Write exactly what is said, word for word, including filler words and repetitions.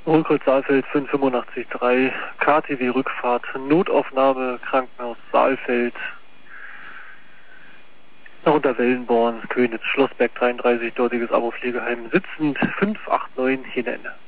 Rückholz Saalfeld fünf acht fünf drei, K T W Rückfahrt, Notaufnahme, Krankenhaus Saalfeld, darunter Wellenborn, Königs, Schlossberg dreiunddreißig, dortiges Abo-Pflegeheim, sitzend fünf acht neun, Hinende.